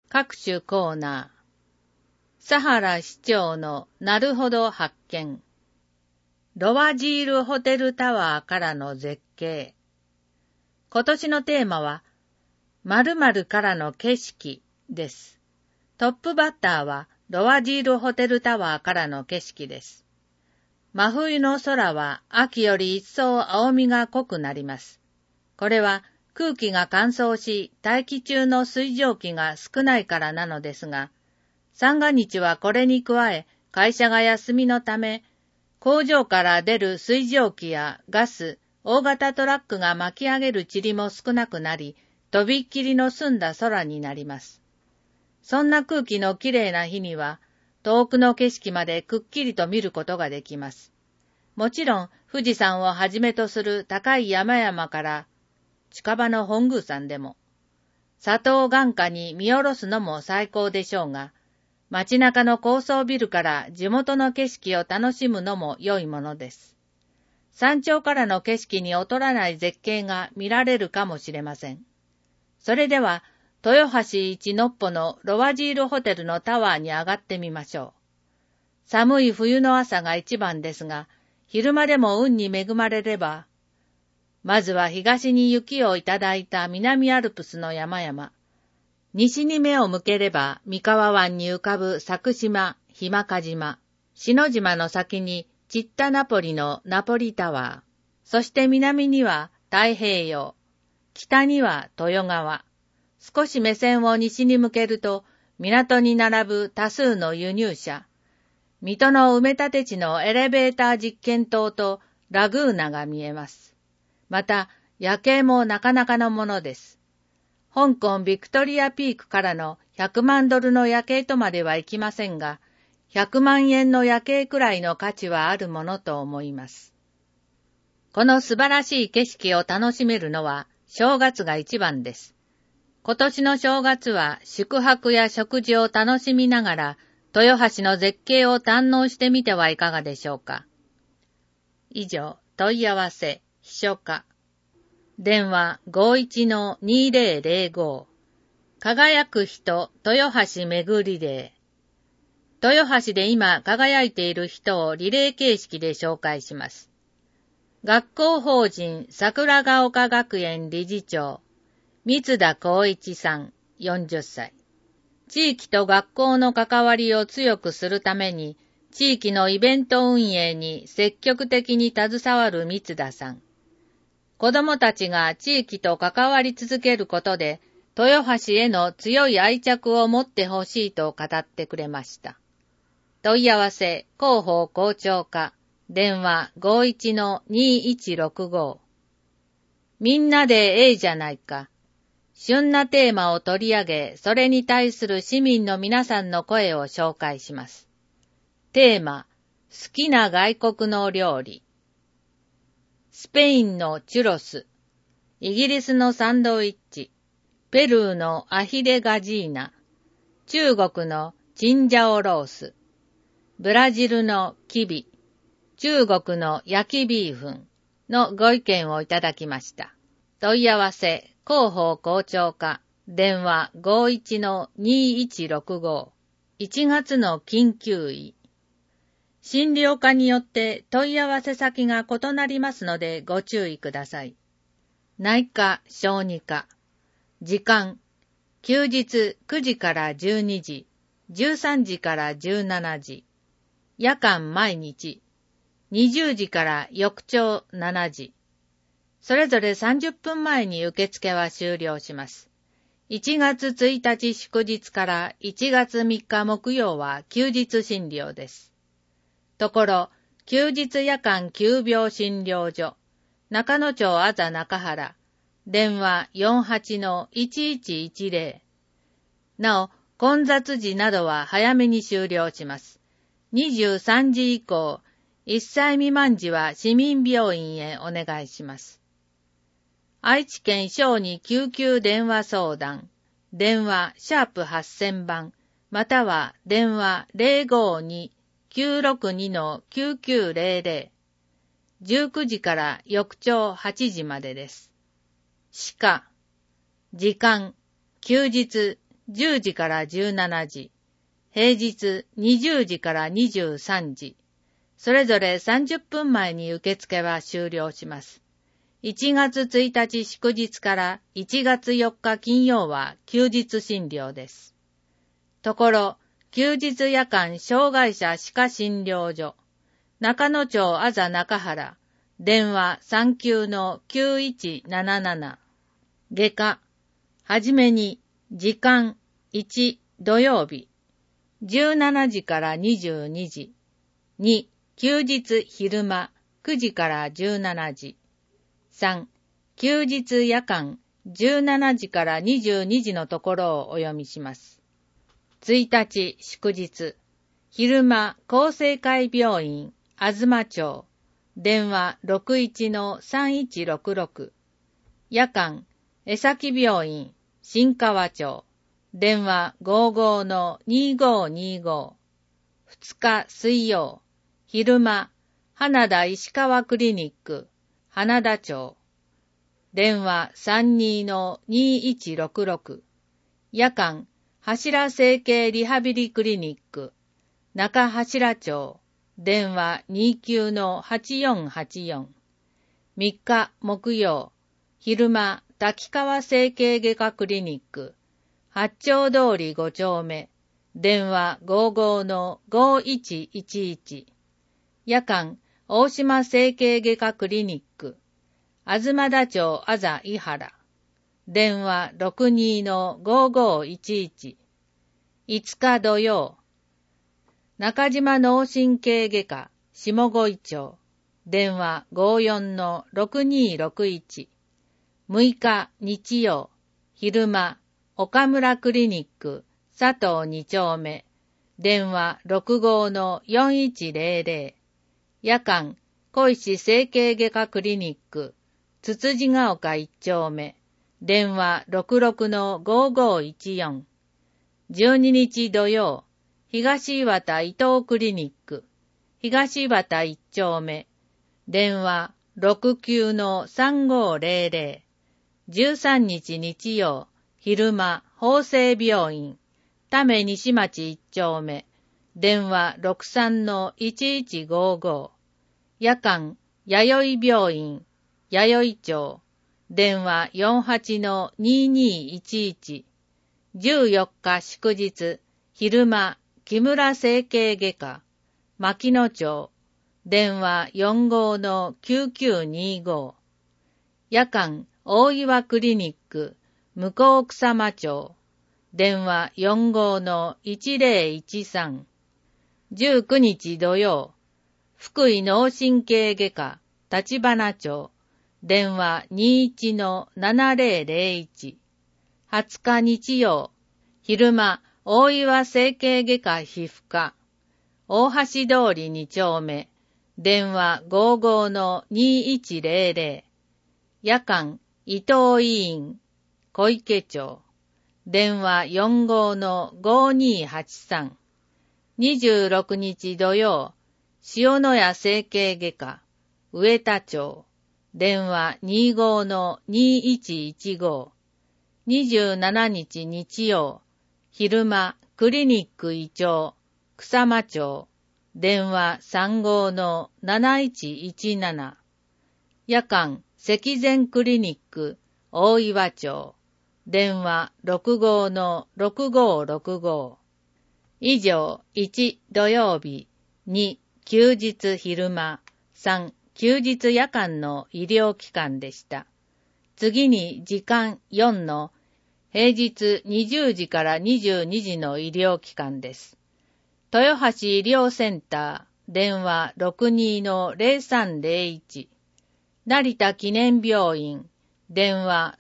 各種コーナー。佐原市長のなるほど発見。ロワジールホテルタワーからの絶景。今年のテーマは、〇〇からの景色です。トップバッターは、ロワジールホテルタワーからの景色です。真冬の空は秋より一層青みが濃くなります。これは空気が乾燥し、大気中の水蒸気が少ないからなのですが、三が日はこれに加え、会社が休みのため、工場から出る水蒸気やガス、大型トラックが巻き上げる塵も少なくなり、とびっきりの澄んだ空になります。そんな空気のきれいな日には、遠くの景色までくっきりと見ることができます。もちろん、富士山をはじめとする高い山々から、近場の本宮山でも、佐藤眼下に見下ろすのも最高でしょうが、街中の高層ビルから地元の景色を楽しむのも良いものです。山頂からの景色に劣らない絶景が見られるかもしれません。それでは、豊橋一のっぽのロワジールホテルのタワーに上がってみましょう。寒い冬の朝が一番ですが、昼間でも運に恵まれれば、まずは東に雪をいただいた南アルプスの山々、西に目を向ければ三河湾に浮かぶ佐久島、日間賀島、篠島の先にチッタナポリのナポリタワー、そして南には太平洋、北には豊川、少し目線を西に向けると、港に並ぶ多数の輸入車、水戸の埋め立て地のエレベーター実験棟とラグーナが見えます。また、夜景もなかなかのものです。香港ビクトリアピークからの100万ドルの夜景とまではいきませんが、100万円の夜景くらいの価値はあるものと思います。この素晴らしい景色を楽しめるのは正月が一番です。今年の正月は宿泊や食事を楽しみながら豊橋の絶景を堪能してみてはいかがでしょうか。以上、問い合わせ、秘書課。電話 51-2005。輝く人、豊橋巡りデー。豊橋で今輝いている人をリレー形式で紹介します。学校法人桜ヶ丘学園理事長、三田光一さん、40歳。地域と学校の関わりを強くするために、地域のイベント運営に積極的に携わる三田さん。子どもたちが地域と関わり続けることで、豊橋への強い愛着を持ってほしいと語ってくれました。問い合わせ、広報校長課、電話 51-2165。みんなでええじゃないか。旬なテーマを取り上げ、それに対する市民の皆さんの声を紹介します。テーマ、好きな外国の料理。スペインのチュロス、イギリスのサンドイッチ、ペルーのアヒレガジーナ、中国のチンジャオロース、ブラジルのキビ、中国の焼きビーフンのご意見をいただきました。問い合わせ、広報校長課、電話 51-2165。1月の緊急医。診療科によって問い合わせ先が異なりますのでご注意ください。内科・小児科。時間、休日9時から12時、13時から17時。夜間毎日、20時から翌朝7時。それぞれ30分前に受付は終了します。1月1日祝日から1月3日木曜は休日診療です。ところ、休日夜間急病診療所、中野町あざ中原、電話 48-1110。なお、混雑時などは早めに終了します。23時以降、1歳未満時は市民病院へお願いします。愛知県小児救急電話相談、電話#8000番、または電話 052-962-9900、19時から翌朝8時までです。歯科、時間、休日 10時から17時、平日20時から23時、それぞれ30分前に受付は終了します。1月1日祝日から1月4日金曜は休日診療です。ところ、休日夜間障害者歯科診療所、中野町あざ中原、電話39-9177。外科、はじめに、時間1土曜日、17時から22時。2、休日昼間9時から17時。3、休日夜間17時から22時のところをお読みします。1日祝日、昼間厚生会病院東町、電話61-3166。夜間江崎病院新川町、電話55-2525。2日水曜、昼間花田石川クリニック花田町、電話32-2166。夜間柱整形リハビリクリニック中柱町、電話29-8484。3日木曜、昼間滝川整形外科クリニック八丁通り5丁目、電話55-5111。夜間大島整形外科クリニック東田町あざ井原、電話62-5511。5日土曜、中島脳神経外科下五井町、電話54-6261。6日日曜、昼間岡村クリニック佐藤2丁目、電話65-4100。夜間小石整形外科クリニックつつじが丘1丁目、電話66-5514。12日土曜、東岩田伊藤クリニック東岩田1丁目、電話69-3500。13日日曜、昼間法政病院田目西町1丁目、電話63-1155。夜間弥生病院弥生町、電話48-2211。14日祝日、昼間木村整形外科牧野町、電話45-9925。夜間大岩クリニック向草間町、電話45-1013。19日土曜、福井脳神経外科立花町、電話21-7001。20日日曜、昼間大岩整形外科皮膚科大橋通り2丁目、電話55-2100。夜間伊藤医院小池町、電話45-5283。26日土曜、塩谷整形外科上田町、電話25-2115。27日日曜、昼間クリニック医長草間町、電話35-7117。夜間積善クリニック大岩町、電話65-6565。以上、1土曜日、2休日昼間、3休日夜間の医療機関でした。次に時間4の平日20時から22時の医療機関です。豊橋医療センター、電話62-0301。成田記念病院、電話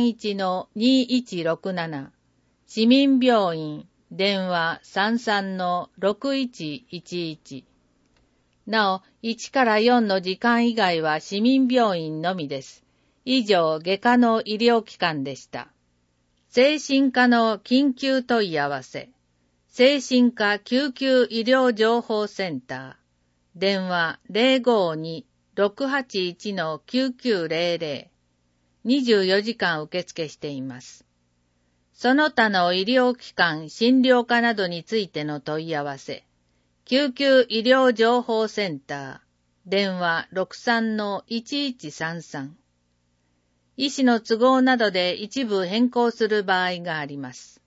31-2167。市民病院、電話33-6111。なお、1から4の時間以外は市民病院のみです。以上、外科の医療機関でした。精神科の緊急問い合わせ。精神科救急医療情報センター。電話052-681-9900。24時間受付しています。 その他の医療機関、診療科などについての問い合わせ、救急医療情報センター、電話 63-1133。医師の都合などで一部変更する場合があります。